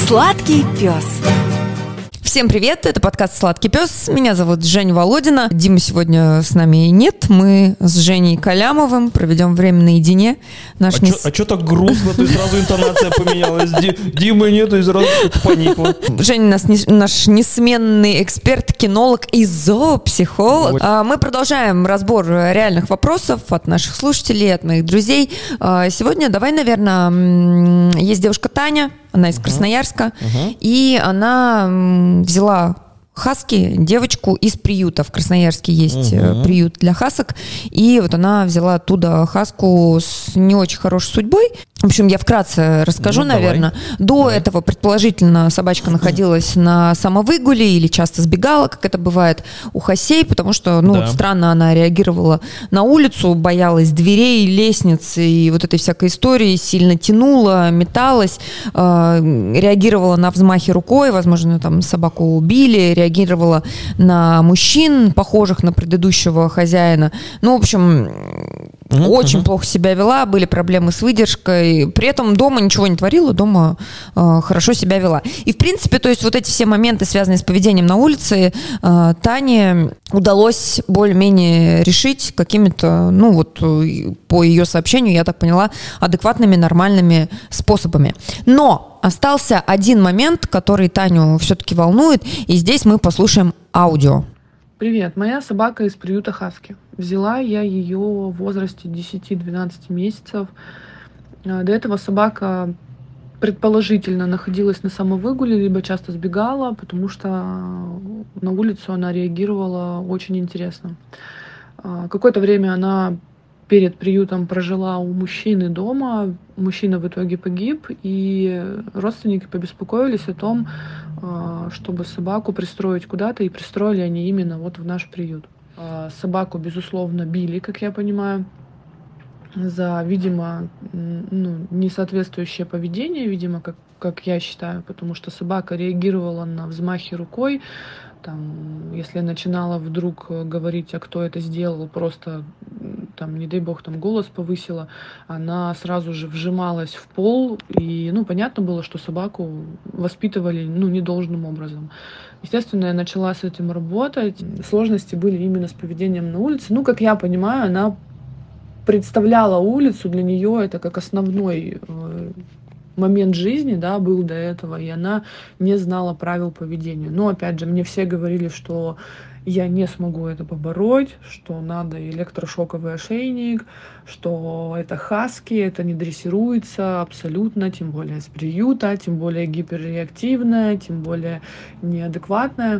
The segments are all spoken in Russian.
Сладкий пес. Всем привет, это подкаст «Сладкий пес». Меня зовут Женя Володина. Димы сегодня с нами нет. Мы с Женей Калямовым проведем время наедине. Что так грустно? То есть сразу интонация поменялась. Димы нету и сразу поникла. Женя наш несменный эксперт, кинолог и зоопсихолог. Мы продолжаем разбор реальных вопросов от наших слушателей, от моих друзей. Сегодня давай, наверное, есть девушка Таня. Она из Красноярска, и она взяла хаски, девочку из приюта. В Красноярске есть приют для хасок, и вот она взяла оттуда хаску с не очень хорошей судьбой. В общем, я вкратце расскажу, наверное. До этого, предположительно, собачка находилась на самовыгуле или часто сбегала, как это бывает у хасей, потому что, странно она реагировала на улицу, боялась дверей, лестниц и вот этой всякой истории, сильно тянула, металась, реагировала на взмахи рукой, возможно, там собаку убили, реагировала на мужчин, похожих на предыдущего хозяина. В общем, очень плохо себя вела, были проблемы с выдержкой. При этом дома ничего не творила, дома хорошо себя вела. И, в принципе, то есть вот эти все моменты, связанные с поведением на улице, Тане удалось более-менее решить какими-то, по ее сообщению, я так поняла, адекватными, нормальными способами. Но остался один момент, который Таню все-таки волнует, и здесь мы послушаем аудио. Привет, моя собака из приюта хаски. Взяла я ее в возрасте 10-12 месяцев. До этого собака предположительно находилась на самовыгуле, либо часто сбегала, потому что на улицу она реагировала очень интересно. Какое-то время она перед приютом прожила у мужчины дома. Мужчина в итоге погиб, и родственники побеспокоились о том, чтобы собаку пристроить куда-то, и пристроили они именно вот в наш приют. Собаку, безусловно, били, как я понимаю, за, видимо, несоответствующее поведение, видимо, как я считаю, потому что собака реагировала на взмахи рукой. Там, если начинала вдруг говорить, а кто это сделал, просто, там, не дай бог, там голос повысила, она сразу же вжималась в пол, и, понятно было, что собаку воспитывали, недолжным образом. Естественно, я начала с этим работать. Сложности были именно с поведением на улице. Как я понимаю, она представляла улицу, для нее это как основной момент жизни, был до этого, и она не знала правил поведения. Но, опять же, мне все говорили, что я не смогу это побороть, что надо электрошоковый ошейник, что это хаски, это не дрессируется абсолютно, тем более с приюта, тем более гиперреактивная, тем более неадекватная.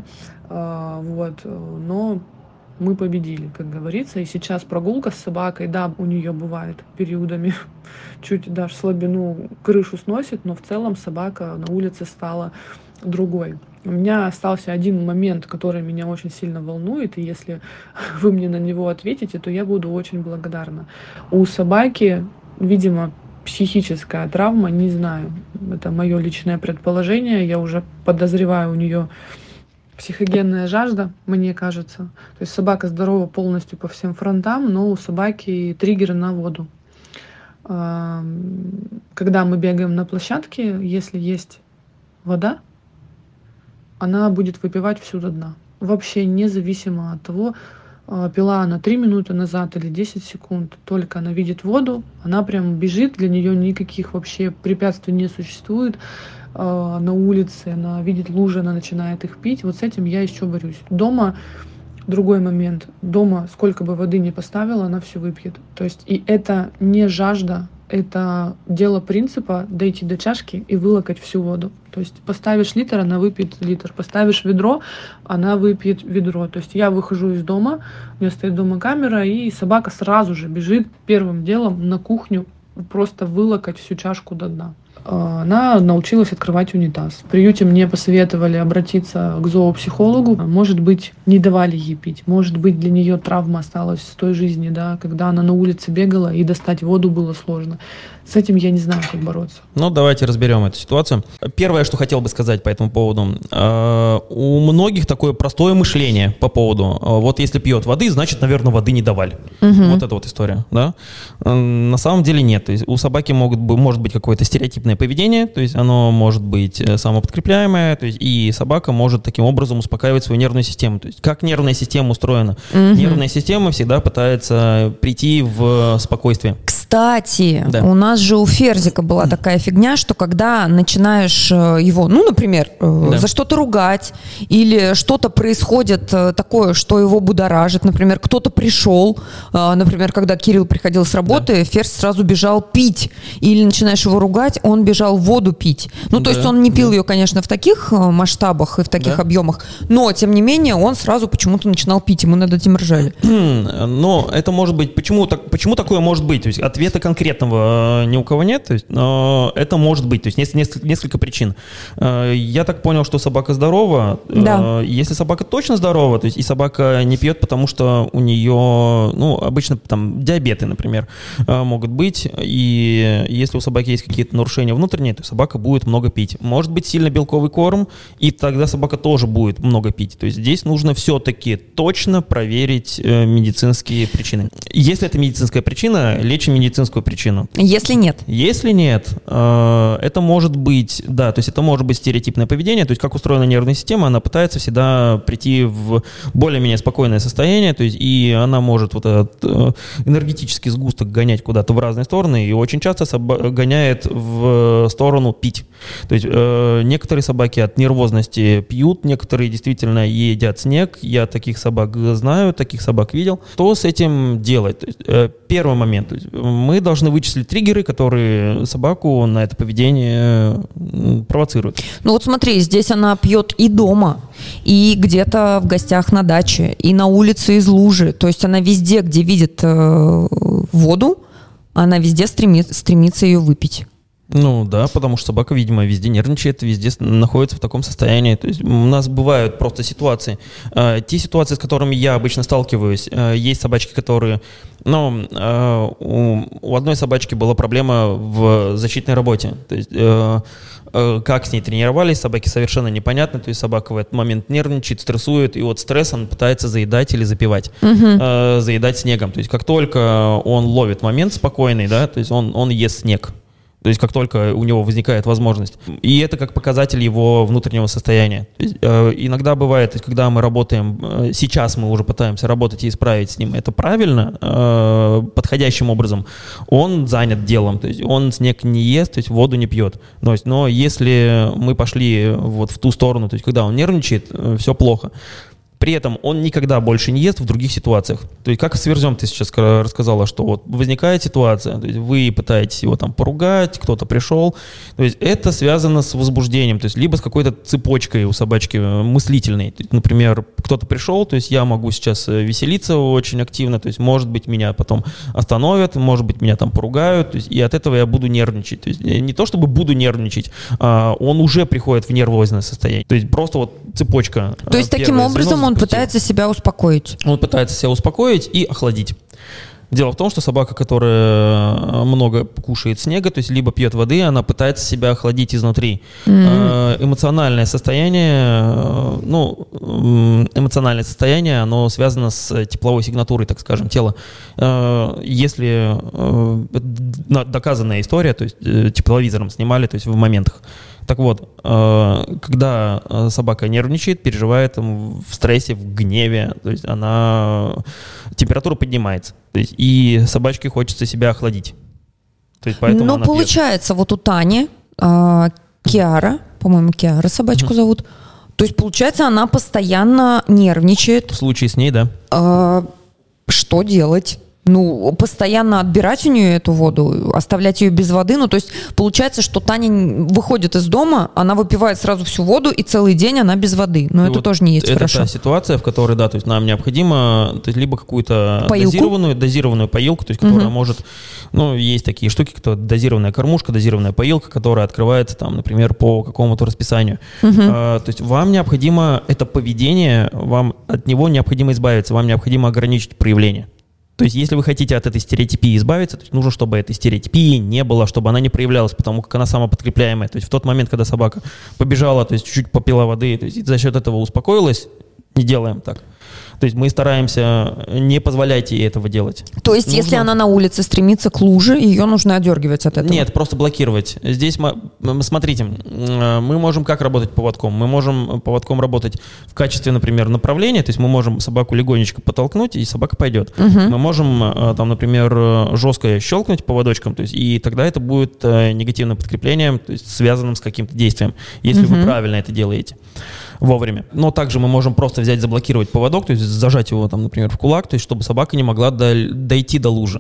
Но мы победили, как говорится, и сейчас прогулка с собакой, у нее бывает периодами чуть даже слабину, крышу сносит, но в целом собака на улице стала другой. У меня остался один момент, который меня очень сильно волнует, и если вы мне на него ответите, то я буду очень благодарна. У собаки, видимо, психическая травма, не знаю, это мое личное предположение, я уже подозреваю у нее психогенная жажда, мне кажется. То есть собака здорова полностью по всем фронтам, но у собаки триггер на воду. Когда мы бегаем на площадке, если есть вода, она будет выпивать всю до дна. Вообще независимо от того, пила она 3 минуты назад или 10 секунд, только она видит воду, она прям бежит, для нее никаких вообще препятствий не существует. На улице, она видит лужи, она начинает их пить. Вот с этим я еще борюсь. Дома другой момент. Дома, сколько бы воды ни поставила, она все выпьет. То есть и это не жажда, это дело принципа дойти до чашки и вылокать всю воду. То есть поставишь литр, она выпьет литр. Поставишь ведро, она выпьет ведро. То есть я выхожу из дома, у меня стоит дома камера, и собака сразу же бежит первым делом на кухню просто вылокать всю чашку до дна. Она научилась открывать унитаз. В приюте мне посоветовали обратиться к зоопсихологу. Может быть, не давали ей пить. Может быть, для нее травма осталась с той жизни, когда она на улице бегала и достать воду было сложно. С этим я не знаю, как бороться. Давайте разберем эту ситуацию. Первое, что хотел бы сказать по этому поводу. У многих такое простое мышление по поводу, вот если пьет воды, значит, наверное, воды не давали. Вот эта вот история, да? На самом деле нет. У собаки может быть какое-то стереотипное стереотипное поведение, то есть оно может быть самоподкрепляемое, то есть и собака может таким образом успокаивать свою нервную систему. То есть как нервная система устроена? Нервная система всегда пытается прийти в спокойствие. Кстати, у нас же у Ферзика была такая фигня, что когда начинаешь его, например, за что-то ругать, или что-то происходит такое, что его будоражит, например, кто-то пришел, например, когда Кирилл приходил с работы, Ферзь сразу бежал пить, или начинаешь его ругать, он бежал воду пить. То есть он не пил ее, конечно, в таких масштабах и в таких объемах, но, тем не менее, он сразу почему-то начинал пить, ему над этим ржали. Но это может быть, почему такое может быть? То есть ответа конкретного ни у кого нет, то есть, но это может быть, то есть несколько причин. Я так понял, что собака здорова. Да. Если собака точно здорова, то есть и собака не пьет, потому что у нее, обычно там диабеты, например, могут быть, и если у собаки есть какие-то нарушения внутренние, то собака будет много пить. Может быть сильно белковый корм, и тогда собака тоже будет много пить. То есть здесь нужно все-таки точно проверить медицинские причины. Если это медицинская причина, лечим медицинскую причину. Если нет, это может быть, то есть это может быть стереотипное поведение, то есть как устроена нервная система, она пытается всегда прийти в более-менее спокойное состояние, то есть и она может вот этот энергетический сгусток гонять куда-то в разные стороны, и очень часто гоняет в сторону пить. То есть некоторые собаки от нервозности пьют, некоторые действительно едят снег, я таких собак знаю, таких собак видел. Что с этим делать? То есть, первый момент, то есть, мы должны вычислить триггеры, которые собаку на это поведение провоцируют. Смотри, здесь она пьет и дома, и где-то в гостях на даче, и на улице из лужи. То есть она везде, где видит воду, она везде стремится ее выпить. Потому что собака, видимо, везде нервничает, везде находится в таком состоянии. То есть у нас бывают просто ситуации. Те ситуации, с которыми я обычно сталкиваюсь, есть собачки, которые... у одной собачки была проблема в защитной работе. То есть как с ней тренировались, собаке совершенно непонятно. То есть собака в этот момент нервничает, стрессует, и от стресса он пытается заедать или запивать. Заедать снегом. То есть как только он ловит момент спокойный, то есть он ест снег. То есть как только у него возникает возможность. И это как показатель его внутреннего состояния. То есть, иногда бывает, когда мы работаем, сейчас мы уже пытаемся работать и исправить с ним это правильно, подходящим образом, он занят делом, то есть он снег не ест, то есть воду не пьет. Но если мы пошли вот в ту сторону, то есть когда он нервничает, все плохо. При этом он никогда больше не ест в других ситуациях. То есть, как с Верзем ты сейчас рассказала, что вот возникает ситуация, то есть вы пытаетесь его там поругать, кто-то пришел. То есть это связано с возбуждением, то есть либо с какой-то цепочкой у собачки мыслительной. То есть, например, кто-то пришел, то есть я могу сейчас веселиться очень активно, то есть может быть меня потом остановят, может быть меня там поругают, то есть, и от этого я буду нервничать. То есть не то чтобы буду нервничать, а он уже приходит в нервозное состояние. То есть просто вот цепочка. То есть таким образом он пытается себя успокоить. Он пытается себя успокоить и охладить. Дело в том, что собака, которая много кушает снега, то есть либо пьет воды, она пытается себя охладить изнутри. Эмоциональное состояние, оно связано с тепловой сигнатурой, так скажем, тела. Если доказанная история, то есть тепловизором снимали, то есть в моментах. Так вот, когда собака нервничает, переживает в стрессе, в гневе, то есть температура поднимается, то есть и собачке хочется себя охладить. То есть поэтому она получается, пьет. Вот у Тани Киара, по-моему, Киара собачку зовут, то есть получается, она постоянно нервничает. В случае с ней, да. Что делать? Постоянно отбирать у нее эту воду, оставлять ее без воды. То есть получается, что Таня выходит из дома, она выпивает сразу всю воду, и целый день она без воды. Но это тоже не есть хорошо. Это та ситуация, в которой, то есть нам необходимо либо какую-то дозированную поилку, то есть которая может, есть такие штуки, как дозированная кормушка, дозированная поилка, которая открывается, там, например, по какому-то расписанию. То есть вам необходимо это поведение, вам от него необходимо избавиться, вам необходимо ограничить проявление. То есть, если вы хотите от этой стереотипии избавиться, то есть нужно, чтобы этой стереотипии не было, чтобы она не проявлялась, потому как она самоподкрепляемая. То есть в тот момент, когда собака побежала, то есть чуть-чуть попила воды, то есть за счет этого успокоилась, не делаем так. То есть мы стараемся не позволять ей этого делать. То есть если она на улице стремится к луже, ее нужно одергивать от этого? Нет, просто блокировать. Здесь, смотрите, мы можем как работать поводком? Мы можем поводком работать в качестве, например, направления, то есть мы можем собаку легонечко подтолкнуть, и собака пойдет. Мы можем, там, например, жестко щелкнуть поводочком, то есть, и тогда это будет негативным подкреплением, то есть связанным с каким-то действием, если вы правильно это делаете вовремя. Но также мы можем просто взять, заблокировать поводок, то есть зажать его, там, например, в кулак, то есть чтобы собака не могла дойти до лужи.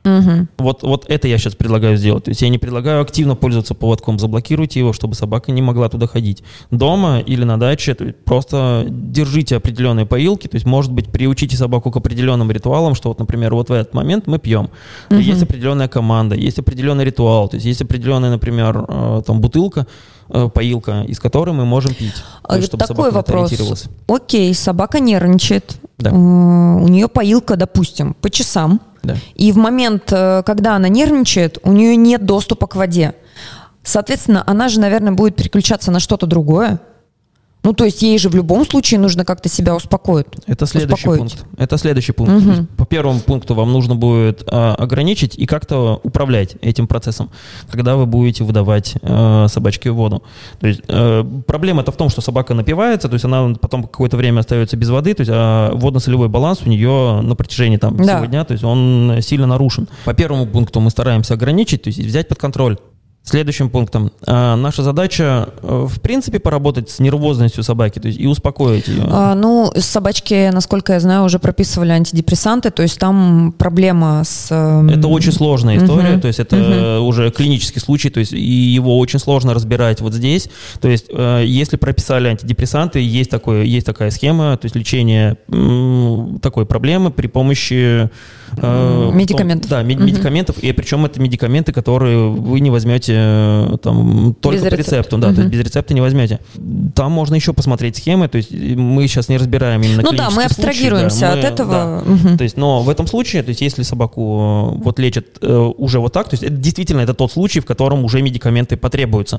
Вот это я сейчас предлагаю сделать. То есть я не предлагаю активно пользоваться поводком. Заблокируйте его, чтобы собака не могла туда ходить. Дома или на даче то есть просто держите определенные поилки. То есть, может быть, приучите собаку к определенным ритуалам, что вот, например, вот в этот момент мы пьем. Есть определенная команда, есть определенный ритуал. То есть есть определенная, например, там бутылка, поилка, из которой мы можем пить. Есть, чтобы такой собака вопрос. ориентировалась. Окей, собака нервничает. Да. У нее поилка, допустим, по часам. Да. И в момент, когда она нервничает, у нее нет доступа к воде. Соответственно, она же, наверное, будет переключаться на что-то другое. Ну, то есть ей же в любом случае нужно как-то себя успокоить. Это следующий пункт. Это следующий пункт. То есть, по первому пункту вам нужно будет ограничить и как-то управлять этим процессом, когда вы будете выдавать собачке воду. То есть проблема-то в том, что собака напивается, то есть она потом какое-то время остается без воды, то есть водно-солевой баланс у нее на протяжении всего дня, то есть он сильно нарушен. По первому пункту мы стараемся ограничить, то есть взять под контроль. Следующим пунктом. Наша задача, в принципе, поработать с нервозностью собаки, то есть и успокоить ее. Собачки, насколько я знаю, уже прописывали антидепрессанты, то есть там проблема с... Это очень сложная история, то есть это уже клинический случай, то есть и его очень сложно разбирать вот здесь. То есть если прописали антидепрессанты, есть такая схема, то есть лечение такой проблемы при помощи... медикаментов. Медикаментов, и причем это медикаменты, которые вы не возьмете там, только без по рецепту, то есть без рецепта не возьмете. Там можно еще посмотреть схемы, то есть мы сейчас не разбираем именно клинические случаи. Мы абстрагируемся от этого. То есть, но в этом случае, то есть если собаку вот лечат уже вот так, то есть это действительно это тот случай, в котором уже медикаменты потребуются.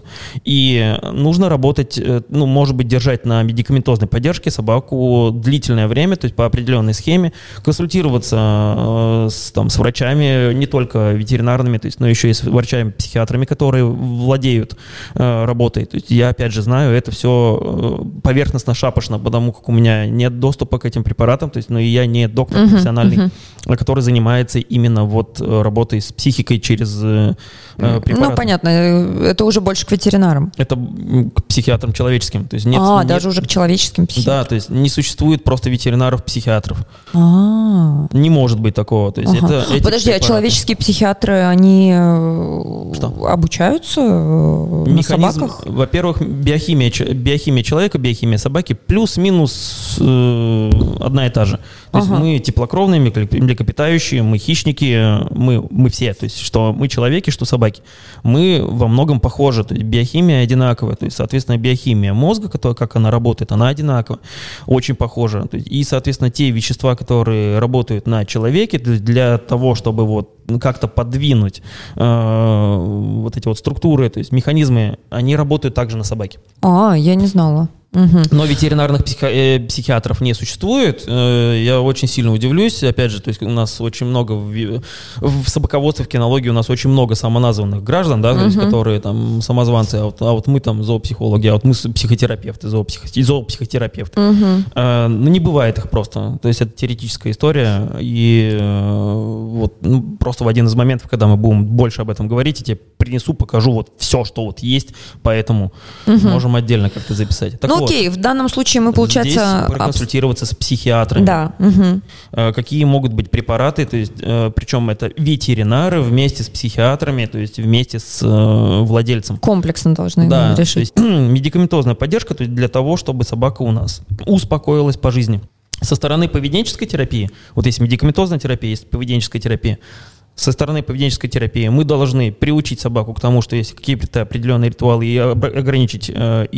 И нужно работать, может быть, держать на медикаментозной поддержке собаку длительное время, то есть по определенной схеме, консультироваться с врачами, не только ветеринарными, то есть, но еще и с врачами-психиатрами, которые владеют работой. То есть я, опять же, знаю, это все поверхностно-шапошно, потому как у меня нет доступа к этим препаратам, то есть, и я не доктор профессиональный, который занимается именно вот работой с психикой через препараты. Понятно, это уже больше к ветеринарам. Это к психиатрам человеческим. То есть даже уже к человеческим психиатрам. Да, то есть не существует просто ветеринаров-психиатров. Не может быть такого. То есть Подожди, а человеческие психиатры, они обучаются на собаках? Во-первых, биохимия человека, биохимия собаки плюс-минус одна и та же. То есть мы теплокровные, млекопитающие, мы хищники, мы все. То есть что мы человеки, что собаки. Мы во многом похожи. То есть биохимия одинаковая. То есть, соответственно, биохимия мозга, как она работает, она одинакова. Очень похожа. То есть, и, соответственно, те вещества, которые работают на человеке, для того, чтобы вот как-то подвинуть вот эти вот структуры, то есть механизмы, они работают также на собаке. Я не знала. Но ветеринарных психиатров не существует. Я очень сильно удивлюсь. Опять же, то есть у нас очень много в собаководстве, в кинологии у нас очень много самоназванных граждан, да, то есть, которые там самозванцы, а вот мы там зоопсихологи, а вот мы психотерапевты, зоопсихотерапевты. Не бывает их просто. То есть это теоретическая история. И вот просто в один из моментов, когда мы будем больше об этом говорить, я тебе принесу, покажу вот все, что вот есть, поэтому можем отдельно как-то записать. Так окей, в данном случае мы, получается... Здесь проконсультироваться с психиатрами. Да. Какие могут быть препараты, то есть, причем это ветеринары вместе с психиатрами, то есть вместе с владельцем. Комплексно должны решить. То есть медикаментозная поддержка, то есть для того, чтобы собака у нас успокоилась по жизни. Со стороны поведенческой терапии, вот есть медикаментозная терапия, есть поведенческая терапия, со стороны поведенческой терапии мы должны приучить собаку к тому, что есть какие-то определенные ритуалы, и ограничить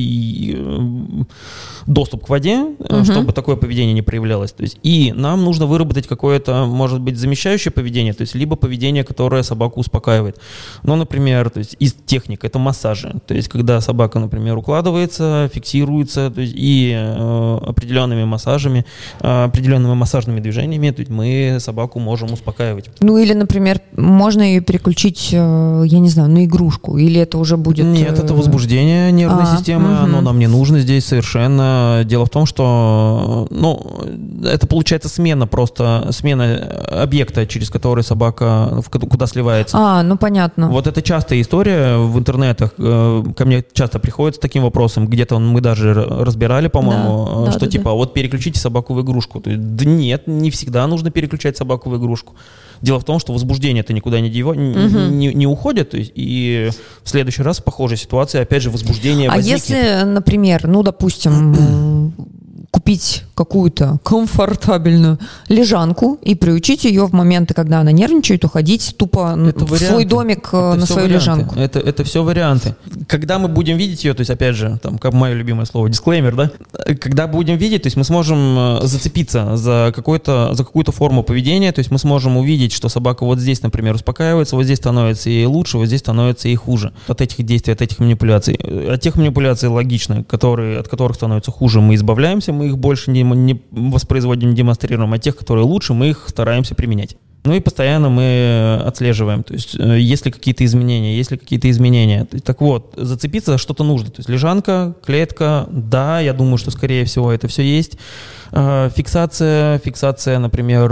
доступ к воде, чтобы такое поведение не проявлялось. То есть, и нам нужно выработать какое-то, может быть, замещающее поведение, то есть либо поведение, которое собаку успокаивает. Ну, например, то есть из техник это массажи. То есть когда собака, например, укладывается, фиксируется, то есть, и определенными массажами, определенными массажными движениями, то есть мы собаку можем успокаивать. Ну или, например, можно ее переключить, я не знаю, на игрушку, или это уже будет... Нет, это возбуждение нервной системы, оно нам не нужно здесь совершенно. Дело в том, что, это получается смена объекта, через который собака куда сливается. Понятно. Вот это частая история в интернетах. Ко мне часто приходят с таким вопросом, где-то мы даже разбирали, по-моему, вот переключите собаку в игрушку. То есть, да нет, не всегда нужно переключать собаку в игрушку. Дело в том, что возбуждение-то никуда не уходит, то есть, и в следующий раз в похожей ситуации опять же возбуждение возникнет. Если, например, допустим, купить какую-то комфортабельную лежанку и приучить ее в моменты, когда она нервничает, уходить тупо в свой домик на свою лежанку. Это все варианты. Когда мы будем видеть ее, то есть, опять же, там, как мое любимое слово, дисклеймер, да? Когда будем видеть, то есть мы сможем зацепиться за какую-то форму поведения, то есть мы сможем увидеть, что собака вот здесь, например, успокаивается, вот здесь становится ей лучше, вот здесь становится ей хуже. От этих действий, от этих манипуляций. От тех манипуляций логично, от которых становится хуже, мы избавляемся, мы их больше не воспроизводим, не демонстрируем, а тех, которые лучше, мы их стараемся применять. Ну и постоянно мы отслеживаем, то есть есть ли какие-то изменения. Так вот, зацепиться за что-то нужно. То есть лежанка, клетка, да, я думаю, что скорее всего это все есть. Фиксация, например,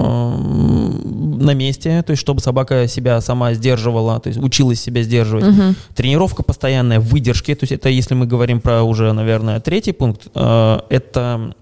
на месте, то есть чтобы собака себя сама сдерживала, то есть училась себя сдерживать. Тренировка постоянная выдержки, то есть это если мы говорим про уже, наверное, третий пункт, это...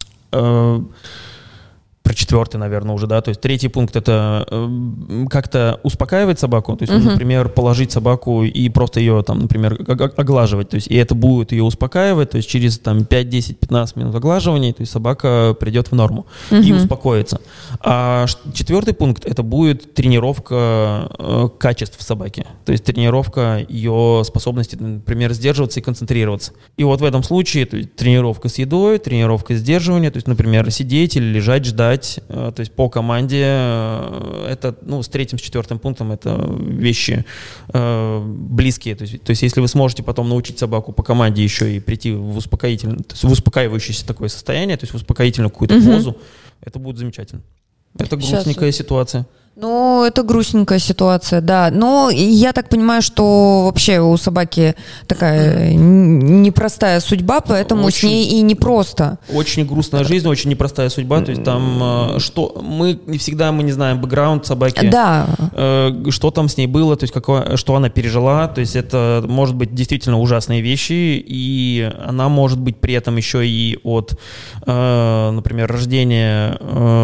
Про четвертый, наверное, уже, да, то есть третий пункт — это как-то успокаивать собаку, то есть, например, положить собаку и просто ее, там, например, оглаживать, то есть, и это будет ее успокаивать, то есть через, там, 5, 10, 15 минут оглаживания, то есть собака придет в норму и успокоится. А четвертый пункт — это будет тренировка качеств собаки, то есть тренировка ее способности, например, сдерживаться и концентрироваться. И вот в этом случае, то есть, тренировка с едой, тренировка сдерживания, то есть, например, сидеть или лежать, ждать, то есть по команде, это, с третьим, с четвертым пунктом это вещи близкие. То есть если вы сможете потом научить собаку по команде еще и прийти в успокоительное, то есть в успокаивающееся такое состояние, то есть в успокоительную какую-то позу, это будет замечательно. Это грустненькая ситуация. Это грустненькая ситуация, да. Но я так понимаю, что вообще у собаки такая непростая судьба, поэтому с ней и непросто. Очень грустная жизнь, очень непростая судьба. То есть там мы не знаем бэкграунд собаки, да. Что там с ней было, то есть что она пережила. То есть это может быть действительно ужасные вещи, и она может быть при этом еще и от, например, рождения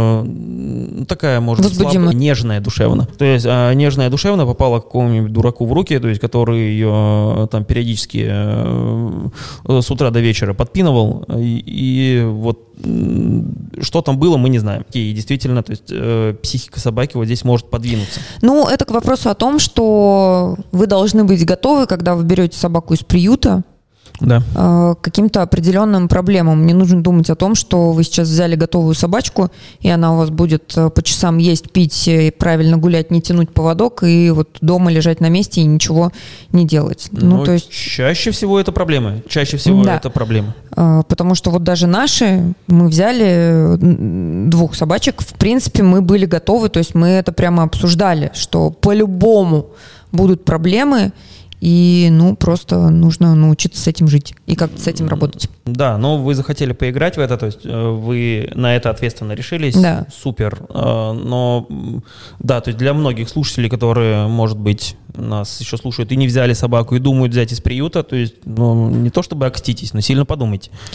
такая, может быть, слабая, нежная душевно. То есть нежная душевно попала к какому-нибудь дураку в руки, то есть который ее там периодически с утра до вечера подпинывал, и вот что там было, мы не знаем. И действительно, то есть психика собаки вот здесь может подвинуться. Это к вопросу о том, что вы должны быть готовы, когда вы берете собаку из приюта, да, к каким-то определенным проблемам. Не нужно думать о том, что вы сейчас взяли готовую собачку, и она у вас будет по часам есть, пить, правильно гулять, не тянуть поводок, и вот дома лежать на месте и ничего не делать. То есть... Чаще всего это проблемы. Это проблемы. Потому что вот даже мы взяли 2 собачек, в принципе, мы были готовы, то есть мы это прямо обсуждали, что по-любому будут проблемы, и, просто нужно научиться с этим жить и как-то с этим работать. Да, но вы захотели поиграть в это, то есть вы на это ответственно решились. Да. Супер. Но, да, то есть для многих слушателей, которые, может быть, нас еще слушают и не взяли собаку и думают взять из приюта, то есть, не то чтобы окститесь, но сильно подумайте.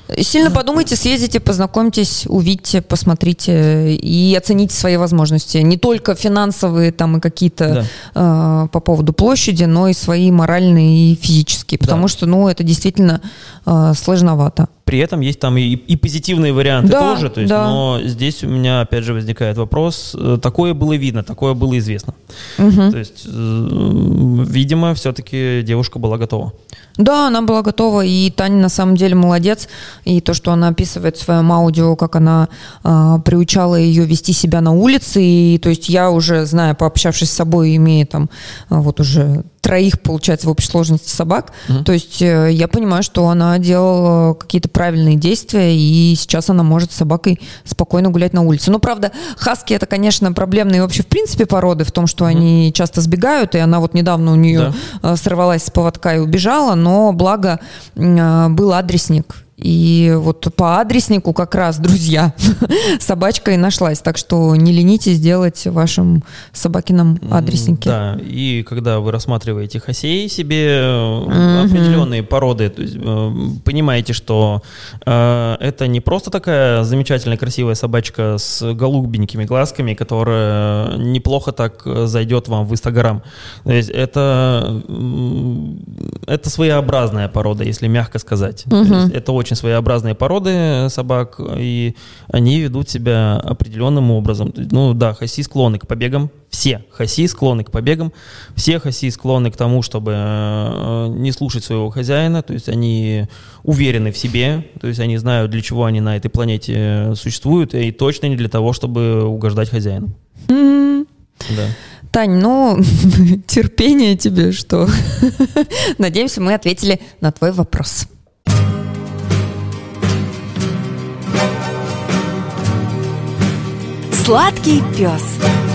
Сильно подумайте, съездите, познакомьтесь, увидите, посмотрите и оцените свои возможности. Не только финансовые там и какие-то по поводу площади, но и свои моральные и физические. Потому что, это действительно сложновато. При этом есть там и позитивные варианты тоже, то есть, но здесь у меня опять же возникает вопрос, такое было видно, такое было известно. То есть, видимо, все-таки девушка была готова. Да, она была готова, и Таня на самом деле молодец, и то, что она описывает в своем аудио, как она приучала ее вести себя на улице, и то есть я уже, знаю, пообщавшись с собой, имея там вот уже 3, получается, в общей сложности собак, то есть я понимаю, что она делала какие-то правильные действия, и сейчас она может с собакой спокойно гулять на улице. Ну, правда, хаски — это, конечно, проблемные вообще в принципе породы, в том, что они часто сбегают, и она вот недавно у нее сорвалась с поводка и убежала, но благо был адресник. И вот по адреснику как раз, друзья, собачка и нашлась. Так что не ленитесь делать вашим собакином адресники. Да, и когда вы рассматриваете хасей себе, определенные породы, то есть, понимаете, что это не просто такая замечательная, красивая собачка с голубенькими глазками, которая неплохо так зайдет вам в Инстаграм. То есть это своеобразная порода, если мягко сказать. То есть это очень своеобразные породы собак, и они ведут себя определенным образом. Хаси склонны к побегам, все хаси склонны к побегам, все хаси склонны к тому, чтобы не слушать своего хозяина, то есть они уверены в себе, то есть они знают, для чего они на этой планете существуют, и точно не для того, чтобы угождать хозяину. Да. Тань, терпение тебе, что? Надеемся, мы ответили на твой вопрос. Сладкий пес.